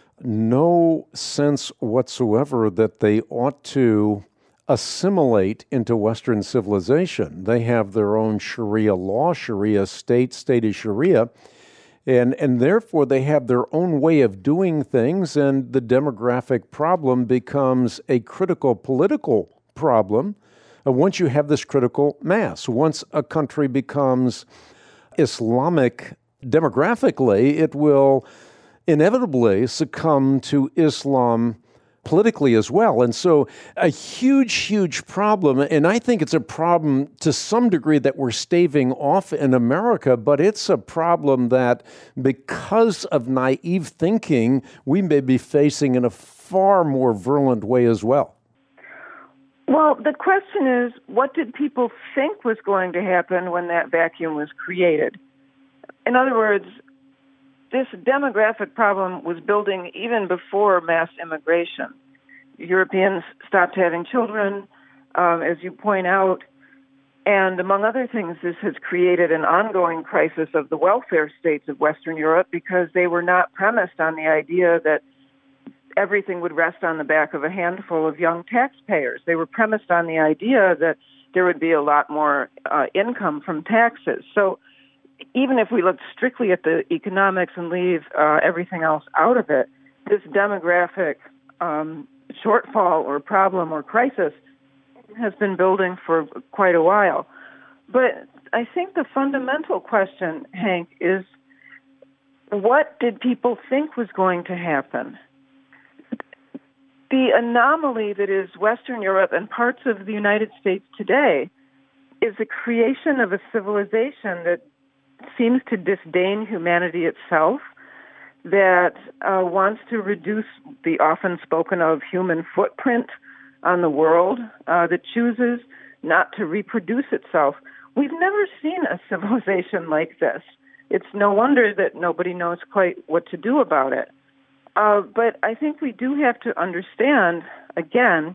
no sense whatsoever that they ought to assimilate into Western civilization. They have their own Sharia law, Sharia state, state of Sharia, and, and therefore they have their own way of doing things, and the demographic problem becomes a critical political problem uh, once you have this critical mass. Once a country becomes Islamic demographically, it will inevitably succumb to Islam politically as well. And so a huge, huge problem, and I think it's a problem to some degree that we're staving off in America, but it's a problem that because of naive thinking, we may be facing in a far more virulent way as well. Well, the question is, what did people think was going to happen when that vacuum was created? In other words, this demographic problem was building even before mass immigration. Europeans stopped having children, um, as you point out, and among other things, this has created an ongoing crisis of the welfare states of Western Europe because they were not premised on the idea that everything would rest on the back of a handful of young taxpayers. They were premised on the idea that there would be a lot more uh, income from taxes. So even if we look strictly at the economics and leave uh, everything else out of it, this demographic um, shortfall or problem or crisis has been building for quite a while. But I think the fundamental question, Hank, is what did people think was going to happen? The anomaly that is Western Europe and parts of the United States today is the creation of a civilization that seems to disdain humanity itself, that uh, wants to reduce the often spoken of human footprint on the world, uh, that chooses not to reproduce itself. We've never seen a civilization like this. It's no wonder that nobody knows quite what to do about it. Uh, but I think we do have to understand, again,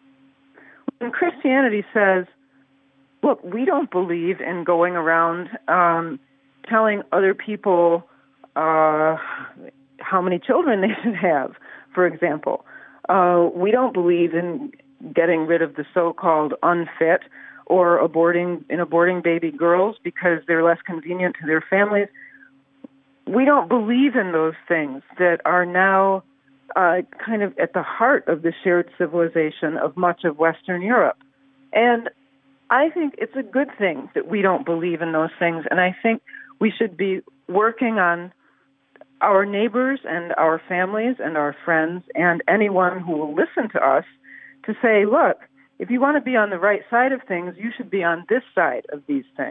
when Christianity says, look, we don't believe in going around um, telling other people uh, how many children they should have, for example. Uh, we don't believe in getting rid of the so-called unfit or aborting in aborting baby girls because they're less convenient to their families. We don't believe in those things that are now uh, kind of at the heart of the shared civilization of much of Western Europe. And I think it's a good thing that we don't believe in those things, and I think we should be working on our neighbors and our families and our friends and anyone who will listen to us to say, look, if you want to be on the right side of things, you should be on this side of these things.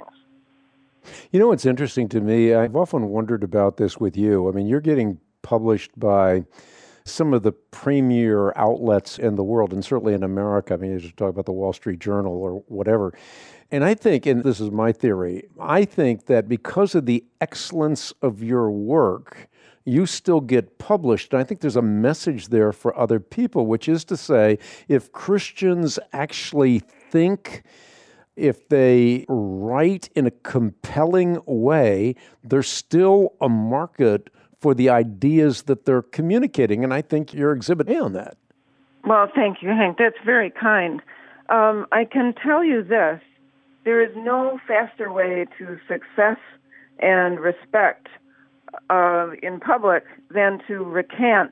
You know what's interesting to me? I've often wondered about this with you. I mean, you're getting published by some of the premier outlets in the world, and certainly in America. I mean, you just talk about the Wall Street Journal or whatever. And I think, and this is my theory, I think that because of the excellence of your work, you still get published. And I think there's a message there for other people, which is to say, if Christians actually think, if they write in a compelling way, there's still a market for the ideas that they're communicating. And I think you're Exhibit A on that. Well, thank you, Hank. That's very kind. Um, I can tell you this. There is no faster way to success and respect uh, in public than to recant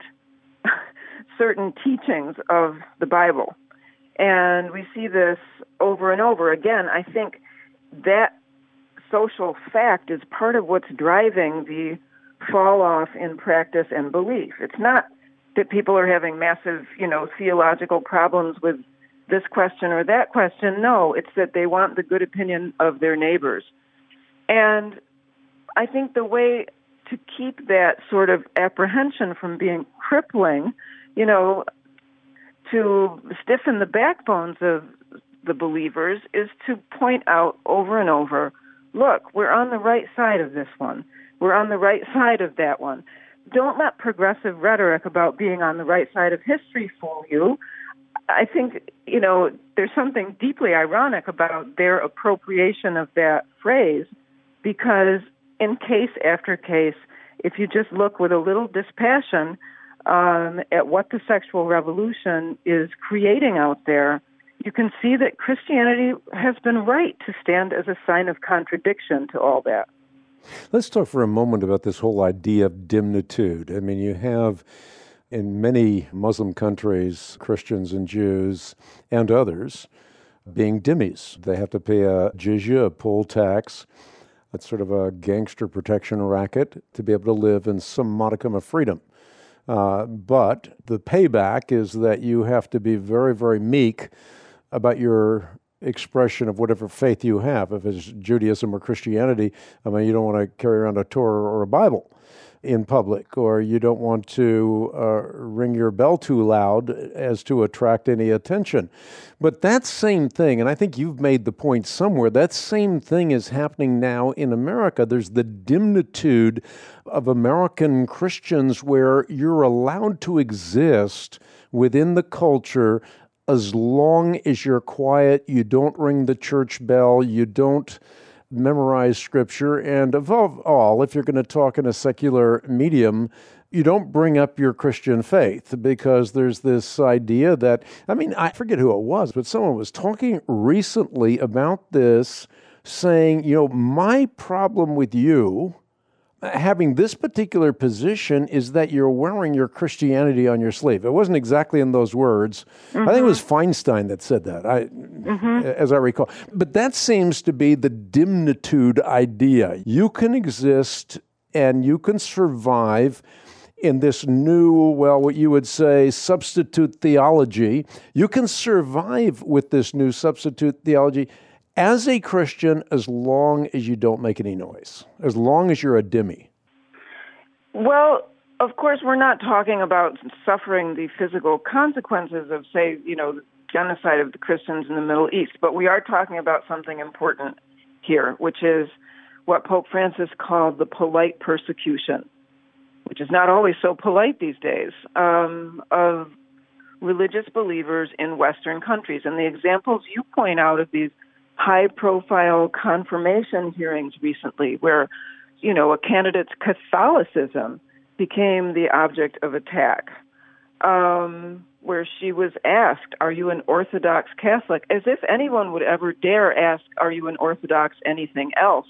certain teachings of the Bible. And we see this over and over. Again, I think that social fact is part of what's driving the fall off in practice and belief. It's not that people are having massive, you know, theological problems with this question or that question. No, it's that they want the good opinion of their neighbors. And I think the way to keep that sort of apprehension from being crippling, you know, to stiffen the backbones of the believers is to point out over and over, look, we're on the right side of this one. We're on the right side of that one. Don't let progressive rhetoric about being on the right side of history fool you. I think, you know, there's something deeply ironic about their appropriation of that phrase, because in case after case, if you just look with a little dispassion um, at what the sexual revolution is creating out there, you can see that Christianity has been right to stand as a sign of contradiction to all that. Let's talk for a moment about this whole idea of dimnitude. I mean, you have in many Muslim countries, Christians and Jews and others being dhimmis. They have to pay a jizya, a poll tax. That's sort of a gangster protection racket to be able to live in some modicum of freedom. Uh, but the payback is that you have to be very, very meek about your expression of whatever faith you have. If it's Judaism or Christianity, I mean, you don't want to carry around a Torah or a Bible in public, or you don't want to uh, ring your bell too loud as to attract any attention. But that same thing, and I think you've made the point somewhere, that same thing is happening now in America. There's the dimnitude of American Christians where you're allowed to exist within the culture as long as you're quiet, you don't ring the church bell, you don't memorize scripture, and above all, if you're going to talk in a secular medium, you don't bring up your Christian faith, because there's this idea that, I mean, I forget who it was, but someone was talking recently about this, saying, you know, my problem with you having this particular position is that you're wearing your Christianity on your sleeve. It wasn't exactly in those words. Mm-hmm. I think it was Feinstein that said that. I mm-hmm. as I recall. But that seems to be the dimnitude idea. You can exist and you can survive in this new, well, what you would say, substitute theology. You can survive with this new substitute theology as a Christian as long as you don't make any noise, as long as you're a dhimmi. Well, of course, we're not talking about suffering the physical consequences of, say, you know, genocide of the Christians in the Middle East, but we are talking about something important here, which is what Pope Francis called the polite persecution, which is not always so polite these days, um, of religious believers in Western countries. And the examples you point out of these high-profile confirmation hearings recently where, you know, a candidate's Catholicism became the object of attack, um, where she was asked, are you an Orthodox Catholic? As if anyone would ever dare ask, are you an Orthodox anything else?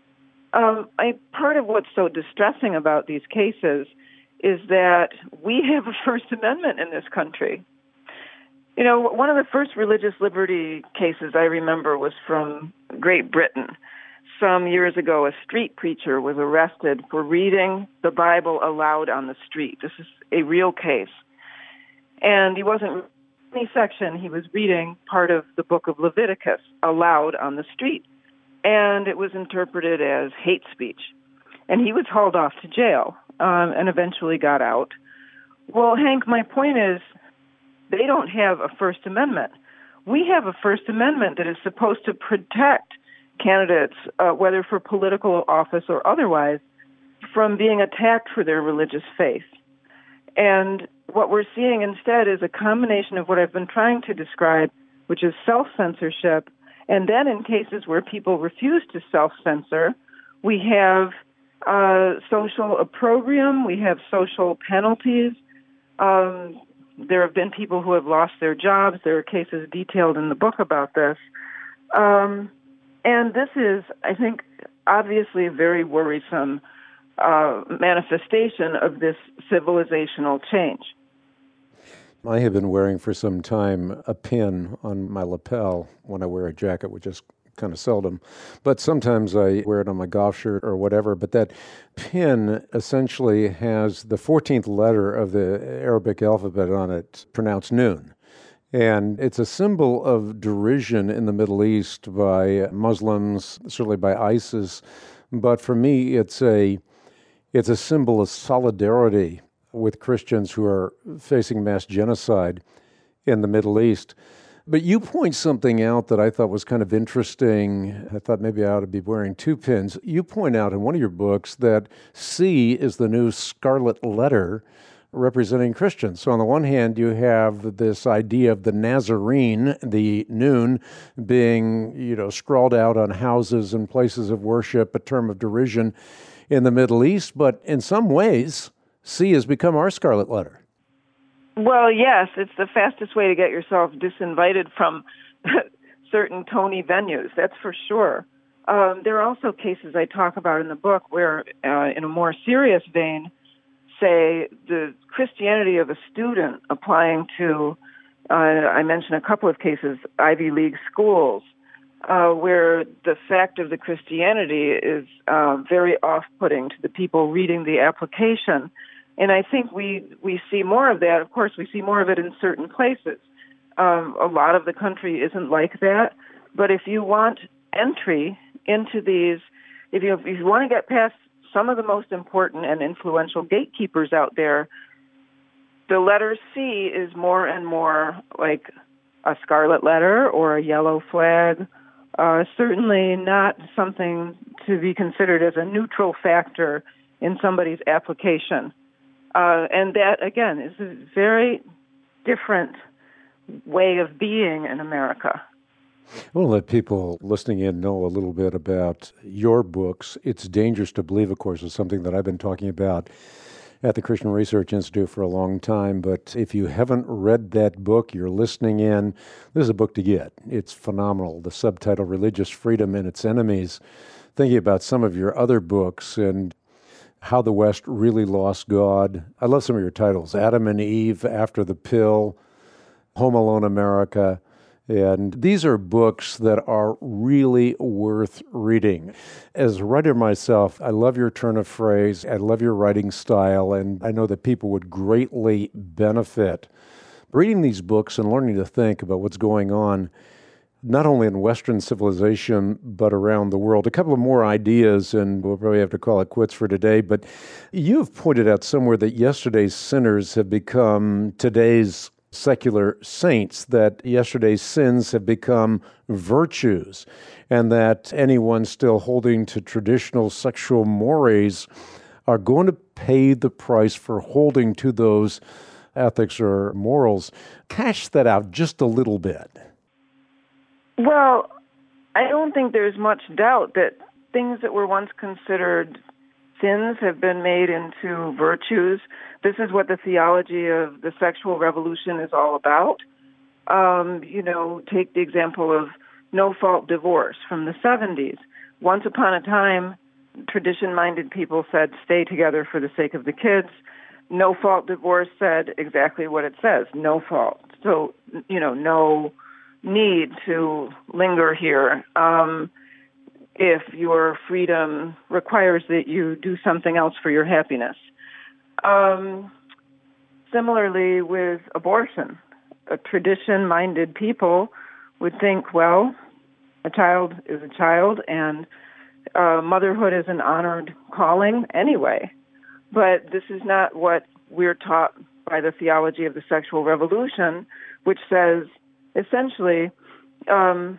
Um, I, part of what's so distressing about these cases is that we have a First Amendment in this country. You know, one of the first religious liberty cases I remember was from Great Britain. Some years ago, a street preacher was arrested for reading the Bible aloud on the street. This is a real case. And he wasn't reading any section. He was reading part of the book of Leviticus aloud on the street. And it was interpreted as hate speech. And he was hauled off to jail um, and eventually got out. Well, Hank, my point is, they don't have a First Amendment. We have a First Amendment that is supposed to protect candidates, uh, whether for political office or otherwise, from being attacked for their religious faith. And what we're seeing instead is a combination of what I've been trying to describe, which is self-censorship. And then in cases where people refuse to self-censor, we have uh, social opprobrium, we have social penalties. Um, there have been people who have lost their jobs. There are cases detailed in the book about this. Um, and this is, I think, obviously a very worrisome uh, manifestation of this civilizational change. I have been wearing for some time a pin on my lapel when I wear a jacket, which is kind of seldom. But sometimes I wear it on my golf shirt or whatever. But that pin essentially has the fourteenth letter of the Arabic alphabet on it, pronounced noon. And it's a symbol of derision in the Middle East by Muslims, certainly by ISIS. But for me, it's a it's a symbol of solidarity with Christians who are facing mass genocide in the Middle East. But you point something out that I thought was kind of interesting. I thought maybe I ought to be wearing two pins. You point out in one of your books that C is the new scarlet letter representing Christians. So on the one hand, you have this idea of the Nazarene, the noon, being, you know, scrawled out on houses and places of worship, a term of derision in the Middle East. But in some ways, C has become our scarlet letter. Well, yes, it's the fastest way to get yourself disinvited from certain Tony venues, that's for sure. Um, there are also cases I talk about in the book where, uh, in a more serious vein, say the Christianity of a student applying to, uh, I mentioned a couple of cases, Ivy League schools, uh, where the fact of the Christianity is uh, very off-putting to the people reading the application. And I think we, we see more of that. Of course, we see more of it in certain places. Um, a lot of the country isn't like that. But if you want entry into these, if you, if you want to get past some of the most important and influential gatekeepers out there, the letter C is more and more like a scarlet letter or a yellow flag, uh, certainly not something to be considered as a neutral factor in somebody's application. Uh, and that, again, is a very different way of being in America. I want to let people listening in know a little bit about your books. It's Dangerous to Believe, of course, is something that I've been talking about at the Christian Research Institute for a long time. But if you haven't read that book, you're listening in, this is a book to get. It's phenomenal. The subtitle, Religious Freedom and Its Enemies. Thinking about some of your other books and How the West Really Lost God. I love some of your titles. Adam and Eve, After the Pill, Home Alone America. And these are books that are really worth reading. As a writer myself, I love your turn of phrase, I love your writing style, and I know that people would greatly benefit reading these books and learning to think about what's going on, not only in Western civilization, but around the world. A couple of more ideas, and we'll probably have to call it quits for today, but you've pointed out somewhere that yesterday's sinners have become today's secular saints, that yesterday's sins have become virtues, and that anyone still holding to traditional sexual mores are going to pay the price for holding to those ethics or morals. Cash that out just a little bit. Well, I don't think there's much doubt that things that were once considered sins have been made into virtues. This is what the theology of the sexual revolution is all about. Um, you know, take the example of no-fault divorce from the seventies. Once upon a time, tradition-minded people said, stay together for the sake of the kids. No-fault divorce said exactly what it says, no fault. So, you know, no need to linger here. Um, if your freedom requires that you do something else for your happiness. Um, similarly with abortion, a tradition-minded people would think, well, a child is a child, and uh, motherhood is an honored calling anyway. But this is not what we're taught by the theology of the sexual revolution, which says, essentially, um,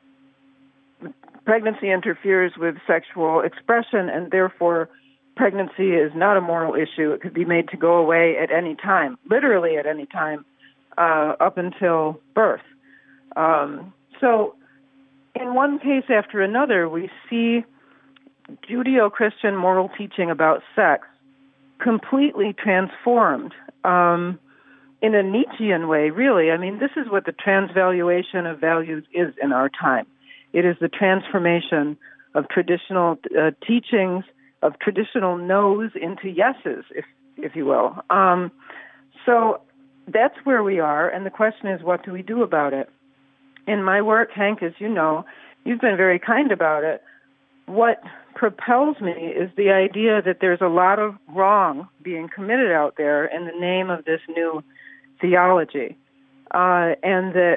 pregnancy interferes with sexual expression, and therefore pregnancy is not a moral issue. It could be made to go away at any time, literally at any time, uh, up until birth. Um, so in one case after another, we see Judeo-Christian moral teaching about sex completely transformed um, in a Nietzschean way, really. I mean, this is what the transvaluation of values is in our time. It is the transformation of traditional uh, teachings, of traditional no's into yeses, if if you will. Um, so that's where we are, and the question is, what do we do about it? In my work, Hank, as you know, you've been very kind about it. What propels me is the idea that there's a lot of wrong being committed out there in the name of this new theology, uh, and that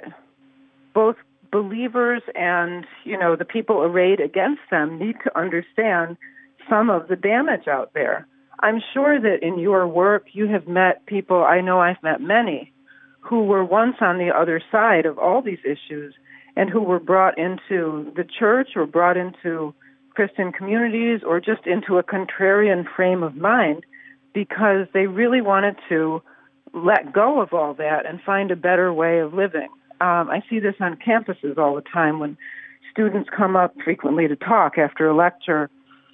both believers and, you know, the people arrayed against them need to understand some of the damage out there. I'm sure that in your work you have met people, I know I've met many, who were once on the other side of all these issues and who were brought into the church or brought into Christian communities or just into a contrarian frame of mind because they really wanted to let go of all that and find a better way of living. Um, I see this on campuses all the time when students come up frequently to talk after a lecture.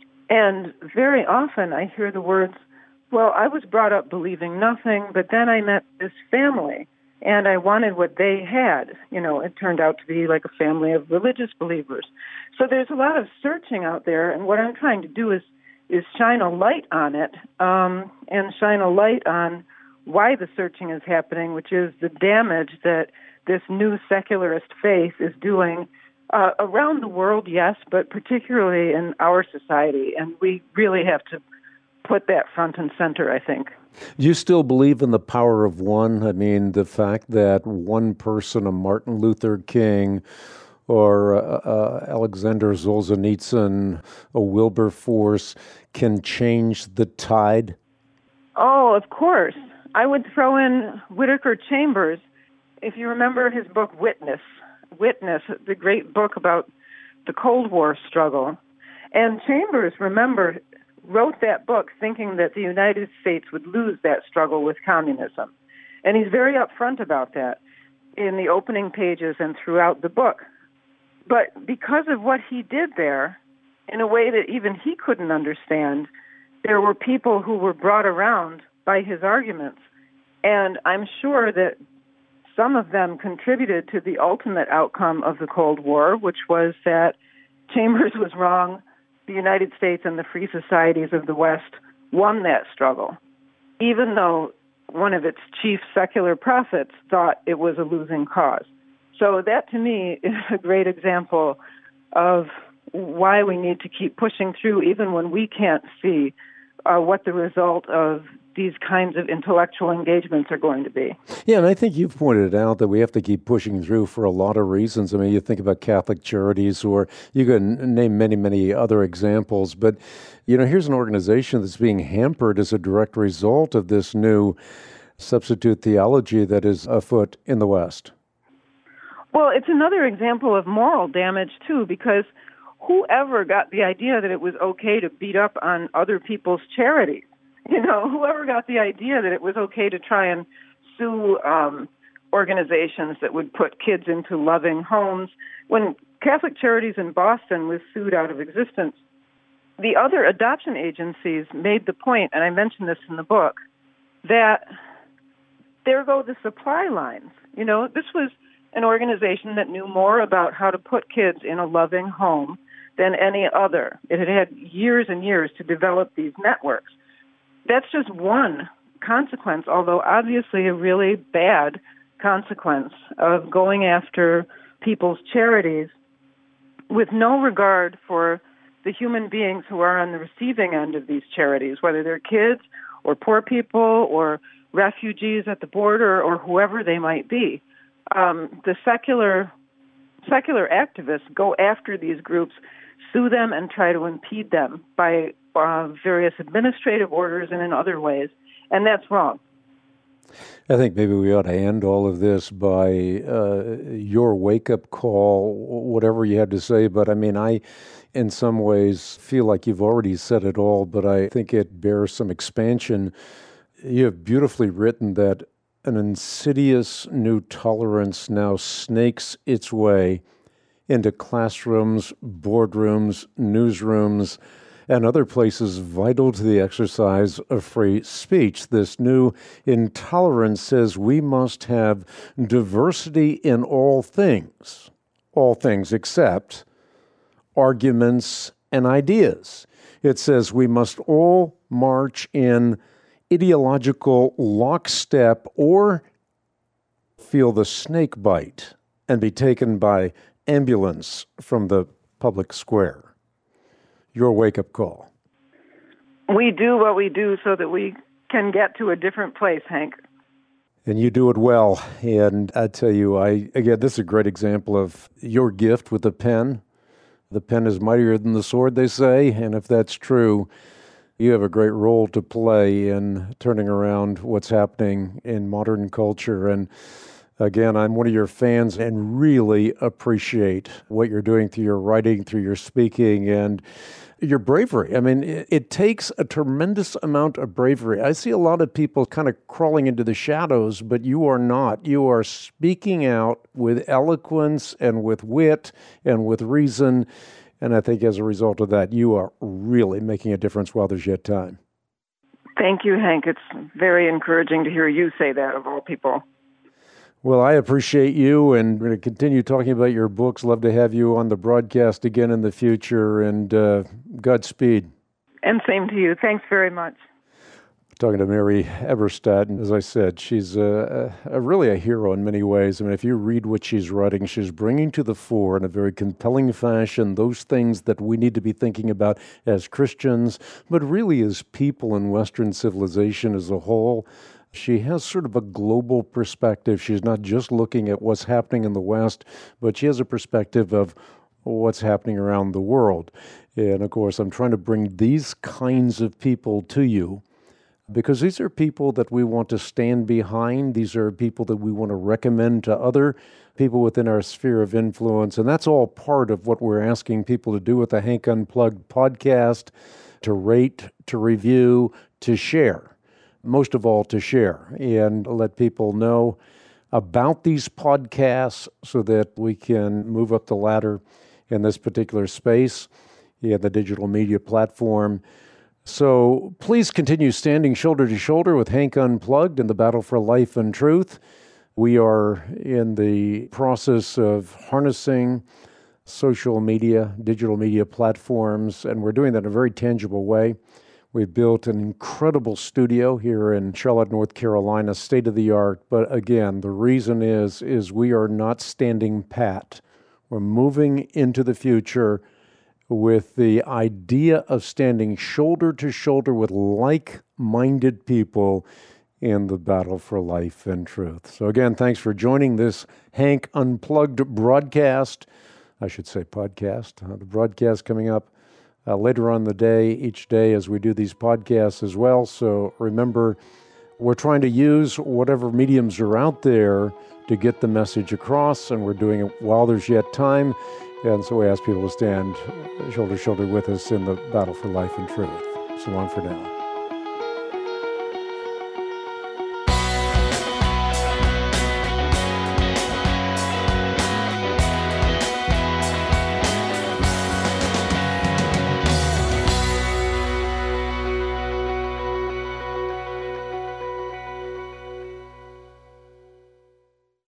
And very often I hear the words, well, I was brought up believing nothing, but then I met this family and I wanted what they had. You know, it turned out to be like a family of religious believers. So there's a lot of searching out there, and what I'm trying to do is is shine a light on it um, and shine a light on why the searching is happening, which is the damage that this new secularist faith is doing uh, around the world, yes, but particularly in our society. And we really have to put that front and center, I think. Do you still believe in the power of one? I mean, the fact that one person, a Martin Luther King or uh, uh, Alexander Solzhenitsyn, a Wilberforce, can change the tide? Oh, of course. I would throw in Whittaker Chambers. If you remember his book, Witness, Witness, the great book about the Cold War struggle. And Chambers, remember, wrote that book thinking that the United States would lose that struggle with communism. And he's very upfront about that in the opening pages and throughout the book. But because of what he did there, in a way that even he couldn't understand, there were people who were brought around by his arguments. And I'm sure that some of them contributed to the ultimate outcome of the Cold War, which was that Chambers was wrong. The United States and the free societies of the West won that struggle, even though one of its chief secular prophets thought it was a losing cause. So that, to me, is a great example of why we need to keep pushing through, even when we can't see uh, what the result of these kinds of intellectual engagements are going to be. Yeah, and I think you've pointed out that we have to keep pushing through for a lot of reasons. I mean, you think about Catholic Charities, or you can name many, many other examples. But, you know, here's an organization that's being hampered as a direct result of this new substitute theology that is afoot in the West. Well, it's another example of moral damage, too, because whoever got the idea that it was okay to beat up on other people's charities, you know, whoever got the idea that it was okay to try and sue um, organizations that would put kids into loving homes. When Catholic Charities in Boston was sued out of existence, the other adoption agencies made the point, and I mentioned this in the book, that there go the supply lines. You know, this was an organization that knew more about how to put kids in a loving home than any other. It had had years and years to develop these networks. That's just one consequence, although obviously a really bad consequence of going after people's charities with no regard for the human beings who are on the receiving end of these charities, whether they're kids or poor people or refugees at the border or whoever they might be. Um, the secular secular activists go after these groups, sue them, and try to impede them by uh, various administrative orders and in other ways, and that's wrong. I think maybe we ought to end all of this by uh, your wake-up call, whatever you had to say. But I mean, I, in some ways, feel like you've already said it all, but I think it bears some expansion. You have beautifully written that an insidious new tolerance now snakes its way into classrooms, boardrooms, newsrooms, and other places vital to the exercise of free speech. This new intolerance says we must have diversity in all things, all things except arguments and ideas. It says we must all march in ideological lockstep or feel the snake bite and be taken by ambulance from the public square. Your wake-up call. We do what we do so that we can get to a different place, Hank. And you do it well. And I tell you, I again, this is a great example of your gift with the pen. The pen is mightier than the sword, they say. And if that's true, you have a great role to play in turning around what's happening in modern culture. And again, I'm one of your fans and really appreciate what you're doing through your writing, through your speaking, and your bravery. I mean, it, it takes a tremendous amount of bravery. I see a lot of people kind of crawling into the shadows, but you are not. You are speaking out with eloquence and with wit and with reason. And I think as a result of that, you are really making a difference while there's yet time. Thank you, Hank. It's very encouraging to hear you say that, of all people. Well, I appreciate you, and we're going to continue talking about your books. Love to have you on the broadcast again in the future, and uh, Godspeed. And same to you. Thanks very much. Talking to Mary Eberstadt, and as I said, she's a, a, really a hero in many ways. I mean, if you read what she's writing, she's bringing to the fore in a very compelling fashion those things that we need to be thinking about as Christians, but really as people in Western civilization as a whole. She has sort of a global perspective. She's not just looking at what's happening in the West, but she has a perspective of what's happening around the world. And of course, I'm trying to bring these kinds of people to you because these are people that we want to stand behind. These are people that we want to recommend to other people within our sphere of influence. And that's all part of what we're asking people to do with the Hank Unplugged podcast, to rate, to review, to share. Most of all, to share and let people know about these podcasts so that we can move up the ladder in this particular space in the digital media platform. So please continue standing shoulder to shoulder with Hank Unplugged in the battle for life and truth. We are in the process of harnessing social media, digital media platforms, and we're doing that in a very tangible way. We've built an incredible studio here in Charlotte, North Carolina, state-of-the-art. But again, the reason is, is we are not standing pat. We're moving into the future with the idea of standing shoulder to shoulder with like-minded people in the battle for life and truth. So again, thanks for joining this Hank Unplugged broadcast. I should say podcast. Uh, the broadcast coming up uh, later on the day, each day as we do these podcasts as well. So remember, we're trying to use whatever mediums are out there to get the message across, and we're doing it while there's yet time. And so we ask people to stand shoulder to shoulder with us in the battle for life and truth. So long for now.